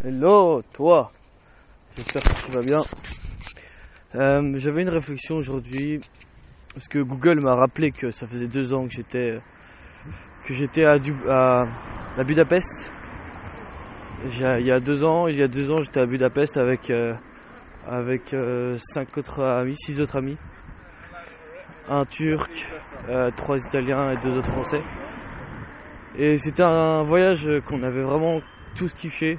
Hello, toi. J'espère que tu vas bien. J'avais une réflexion aujourd'hui parce que Google m'a rappelé que ça faisait 2 ans que j'étais à Budapest. Il y a 2 ans, j'étais à Budapest avec 6 autres amis, un Turc, 3 Italiens et 2 autres Français. Et c'était un voyage qu'on avait vraiment tous kiffé.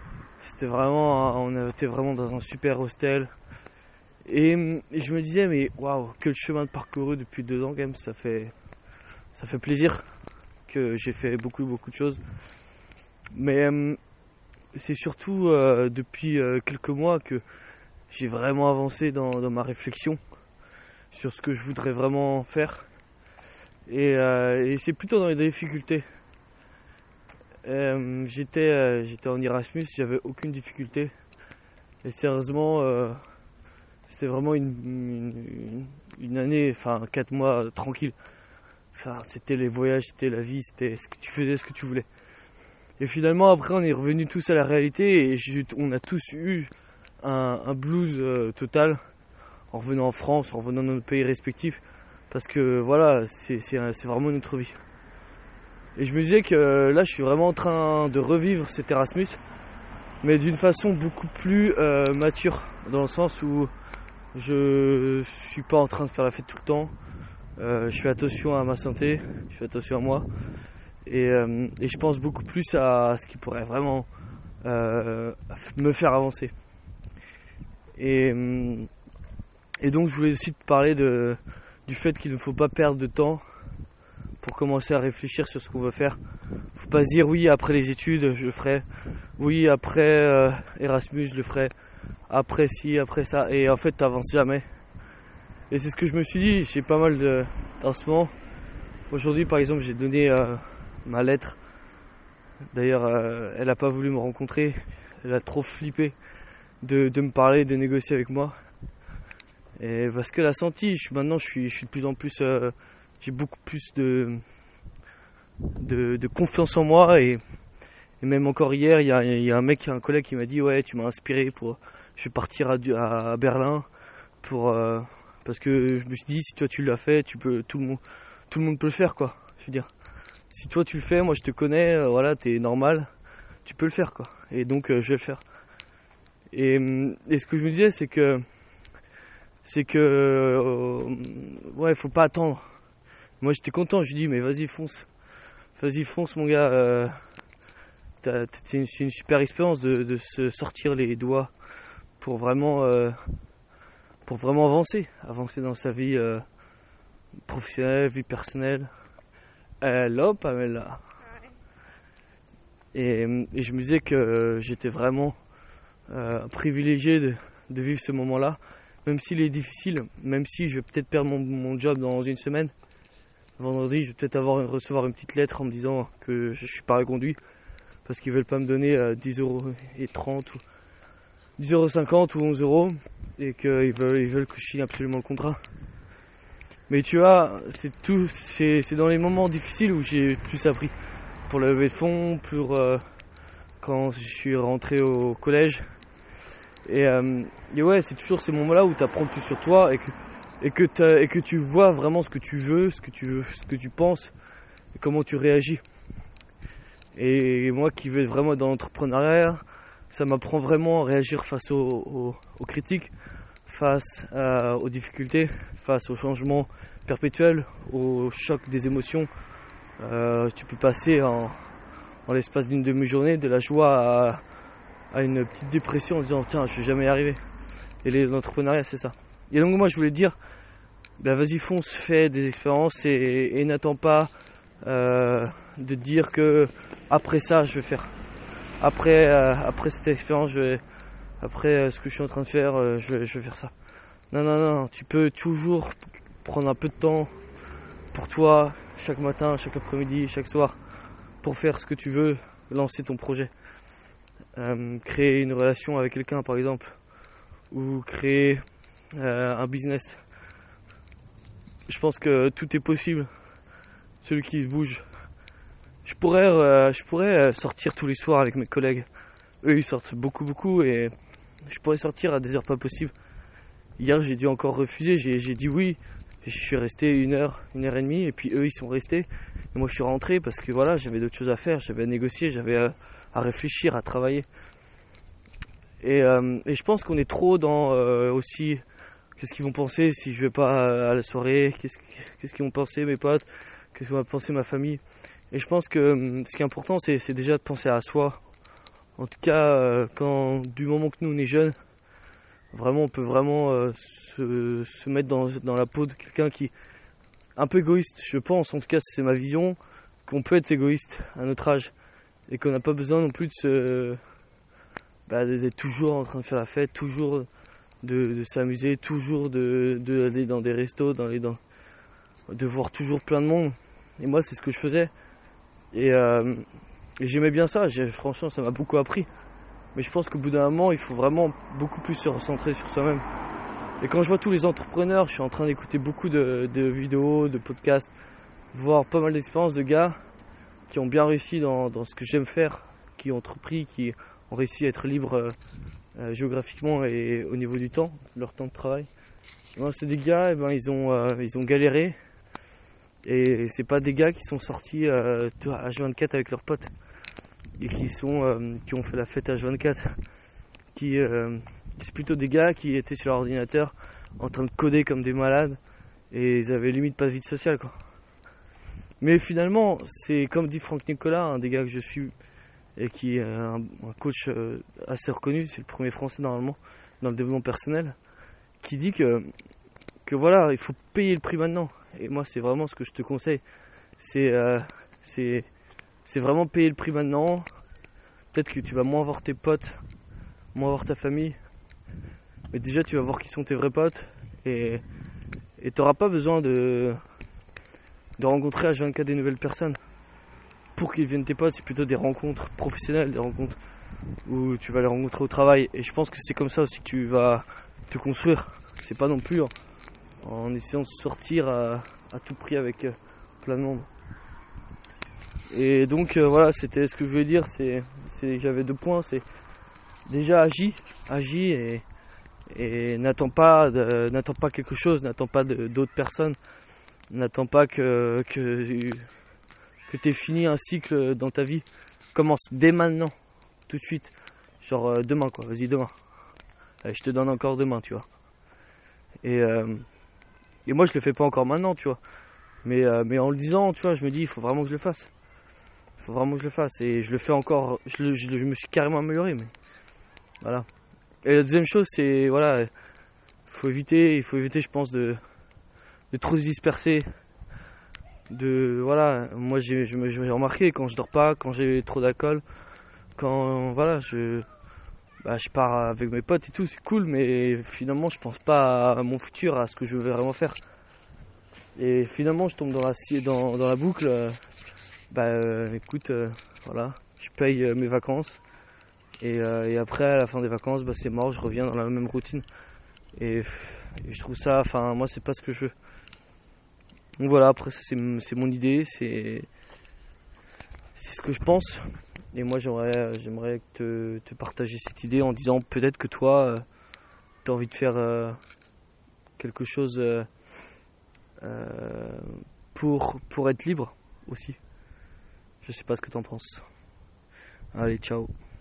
On était vraiment dans un super hostel. Et je me disais, mais waouh, quel chemin de parcouru depuis 2 ans quand même, ça fait plaisir que j'ai fait beaucoup de choses. Mais c'est surtout depuis quelques mois que j'ai vraiment avancé dans ma réflexion sur ce que je voudrais vraiment faire. Et c'est plutôt dans les difficultés. J'étais en Erasmus, j'avais aucune difficulté. Et sérieusement, c'était vraiment une année, 4 mois tranquille. C'était les voyages, c'était la vie, c'était ce que tu faisais, ce que tu voulais. Et finalement, après, on est revenus tous à la réalité et on a tous eu un blues total en revenant en France, en revenant dans nos pays respectifs. Parce que voilà, c'est vraiment notre vie. Et je me disais que là, je suis vraiment en train de revivre cet Erasmus, mais d'une façon beaucoup plus mature, dans le sens où je suis pas en train de faire la fête tout le temps. Je fais attention à ma santé, je fais attention à moi, et je pense beaucoup plus à ce qui pourrait vraiment me faire avancer. Et donc, je voulais aussi te parler du fait qu'il ne faut pas perdre de temps pour commencer à réfléchir sur ce qu'on veut faire. Faut pas se dire oui, après les études je le ferai, oui, après Erasmus je le ferai, après ci, après ça, et en fait t'avances jamais. Et c'est ce que je me suis dit. J'ai pas mal en ce moment. Aujourd'hui par exemple, j'ai donné ma lettre. D'ailleurs elle a pas voulu me rencontrer, elle a trop flippé de me parler, de négocier avec moi. Et parce qu'elle a senti, maintenant je suis de plus en plus j'ai beaucoup plus de confiance en moi, et même encore hier, il y a un collègue qui m'a dit ouais, tu m'as inspiré je vais partir à Berlin parce que je me suis dit, si toi tu l'as fait, tout le monde peut le faire, quoi. Je veux dire, si toi tu le fais, moi je te connais, voilà, t'es normal, tu peux le faire, quoi. Et donc je vais le faire. Et ce que je me disais, c'est que ouais, faut pas attendre. Moi j'étais content, je lui dis mais vas-y fonce mon gars, c'est une super expérience de se sortir les doigts pour vraiment avancer dans sa vie professionnelle, vie personnelle. Hello Pamela. Et je me disais que j'étais vraiment privilégié de vivre ce moment-là, même s'il est difficile, même si je vais peut-être perdre mon job dans une semaine. Vendredi, je vais peut-être recevoir une petite lettre en me disant que je suis pas reconduit parce qu'ils veulent pas me donner 10,30 € ou 10,50 € ou 11 € et qu'ils veulent que je signe absolument le contrat. Mais tu vois, c'est dans les moments difficiles où j'ai plus appris. Pour la levée de fonds, quand je suis rentré au collège. Et ouais, c'est toujours ces moments-là où tu apprends plus sur toi et que tu vois vraiment ce que tu veux, ce que tu penses et comment tu réagis. Et moi qui veux vraiment dans l'entrepreneuriat, ça m'apprend vraiment à réagir face aux critiques, face aux difficultés, face aux changements perpétuels, au choc des émotions. Tu peux passer en l'espace d'une demi-journée de la joie à une petite dépression en disant tiens, je vais jamais y arriver. Et l'entrepreneuriat, c'est ça. Et donc moi je voulais dire, vas-y fonce, fais des expériences et n'attends pas de dire que après ça je vais faire. Après cette expérience, après ce que je suis en train de faire, je vais faire ça. Non, tu peux toujours prendre un peu de temps pour toi, chaque matin, chaque après-midi, chaque soir, pour faire ce que tu veux, lancer ton projet. Créer une relation avec quelqu'un par exemple, ou créer un business. Je pense que tout est possible, celui qui se bouge. Je pourrais sortir tous les soirs avec mes collègues, Eux ils sortent beaucoup et je pourrais sortir à des heures pas possibles. Hier j'ai dû encore refuser, j'ai dit oui. Je suis resté 1 heure et demie et puis eux ils sont restés. Et moi je suis rentré parce que voilà, j'avais d'autres choses à faire, j'avais à négocier, j'avais à réfléchir, à travailler. Et je pense qu'on est trop dans aussi qu'est-ce qu'ils vont penser si je vais pas à la soirée, qu'est-ce qu'ils vont penser mes potes, qu'est-ce que va penser ma famille. Et je pense que ce qui est important c'est déjà de penser à soi. En tout cas du moment que nous on est jeunes, vraiment on peut vraiment se mettre dans la peau de quelqu'un qui est un peu égoïste, je pense, en tout cas c'est ma vision, qu'on peut être égoïste à notre âge et qu'on n'a pas besoin non plus d'être toujours en train de faire la fête, toujours de s'amuser, toujours d'aller dans des restos, de voir toujours plein de monde. Et moi c'est ce que je faisais et j'aimais bien ça, franchement ça m'a beaucoup appris. Mais je pense qu'au bout d'un moment il faut vraiment beaucoup plus se recentrer sur soi-même. Et quand je vois tous les entrepreneurs, je suis en train d'écouter beaucoup de vidéos, de podcasts, voir pas mal d'expériences de gars qui ont bien réussi dans ce que j'aime faire, qui ont entrepris, qui ont réussi à être libres géographiquement et au niveau du temps, leur temps de travail. Ben, c'est des gars, ils ont galéré et c'est pas des gars qui sont sortis H24 avec leurs potes et qui ont fait la fête H24. C'est plutôt des gars qui étaient sur leur ordinateur en train de coder comme des malades et ils avaient limite pas de vie sociale quoi. Mais finalement c'est comme dit Franck Nicolas, un des gars que je suis et qui est un coach assez reconnu, c'est le premier français normalement dans le développement personnel, qui dit que voilà il faut payer le prix maintenant. Et moi c'est vraiment ce que je te conseille, c'est vraiment payer le prix maintenant. Peut-être que tu vas moins voir tes potes, moins voir ta famille, mais déjà tu vas voir qui sont tes vrais potes et t'auras pas besoin de rencontrer H24 des nouvelles personnes pour qu'ils deviennent tes potes. C'est plutôt des rencontres professionnelles, des rencontres où tu vas les rencontrer au travail. Et je pense que c'est comme ça aussi que tu vas te construire. C'est pas non plus en essayant de sortir à tout prix avec plein de monde. Et donc voilà, c'était ce que je voulais dire. J'avais 2 points. C'est déjà agis et n'attends pas quelque chose, n'attends pas d'autres personnes, n'attends pas que tu aies fini un cycle dans ta vie. Commence dès maintenant, tout de suite, genre demain quoi, vas-y demain. Allez, je te donne encore demain, tu vois. Et moi je le fais pas encore maintenant, tu vois. Mais en le disant, tu vois, je me dis il faut vraiment que je le fasse. Et je le fais encore, je me suis carrément amélioré, mais voilà. Et la deuxième chose, c'est voilà, il faut éviter, je pense, de trop se disperser. Voilà, moi j'ai remarqué quand je dors pas, quand j'ai trop d'alcool, quand voilà, je pars avec mes potes et tout, c'est cool, mais finalement je pense pas à mon futur, à ce que je veux vraiment faire. Et finalement je tombe dans la boucle. Écoute, voilà, je paye mes vacances. Et après, à la fin des vacances, c'est mort, je reviens dans la même routine. Et je trouve ça, moi, c'est pas ce que je veux. Donc voilà, après, c'est mon idée, c'est ce que je pense. Et moi, j'aimerais te partager cette idée en disant peut-être que toi, t'as envie de faire quelque chose pour être libre aussi. Je sais pas ce que t'en penses. Allez, ciao.